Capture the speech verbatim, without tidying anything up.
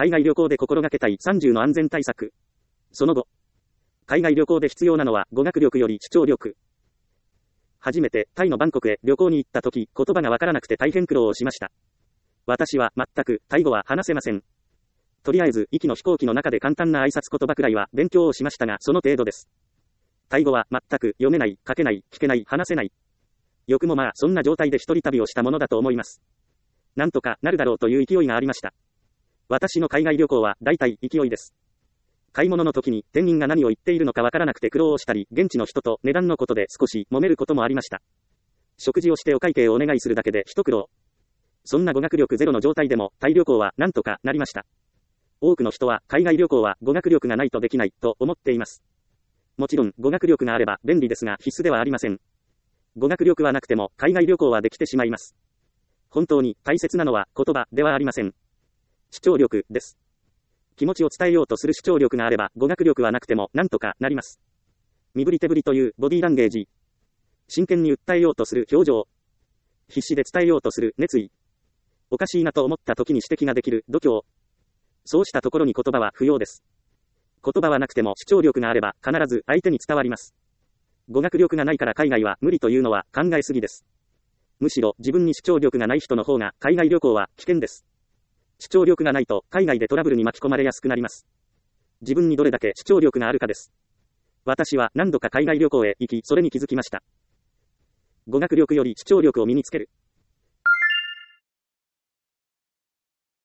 海外旅行で心がけたいさんじゅうの安全対策。その後、海外旅行で必要なのは語学力より主張力。初めてタイのバンコクへ旅行に行った時、言葉がわからなくて大変苦労をしました。私は全くタイ語は話せません。とりあえず、行きの飛行機の中で簡単な挨拶言葉くらいは勉強をしましたが、その程度です。タイ語は全く読めない、書けない、聞けない、話せない。よくもまあ、そんな状態で一人旅をしたものだと思います。なんとかなるだろうという勢いがありました。私の海外旅行は大体勢いです。買い物の時に店員が何を言っているのかわからなくて苦労をしたり、現地の人と値段のことで少し揉めることもありました。食事をしてお会計をお願いするだけで一苦労。そんな語学力ゼロの状態でもタイ旅行はなんとかなりました。多くの人は海外旅行は語学力がないとできないと思っています。もちろん語学力があれば便利ですが必須ではありません。語学力はなくても海外旅行はできてしまいます。本当に大切なのは言葉ではありません。主張力です。気持ちを伝えようとする主張力があれば語学力はなくてもなんとかなります。身振り手振りというボディーランゲージ。真剣に訴えようとする表情。必死で伝えようとする熱意。おかしいなと思った時に指摘ができる度胸。そうしたところに言葉は不要です。言葉はなくても主張力があれば必ず相手に伝わります。語学力がないから海外は無理というのは考えすぎです。むしろ自分に主張力がない人の方が海外旅行は危険です。主張力がないと海外でトラブルに巻き込まれやすくなります。自分にどれだけ主張力があるかです。私は何度か海外旅行へ行き、それに気づきました。語学力より主張力を身につける。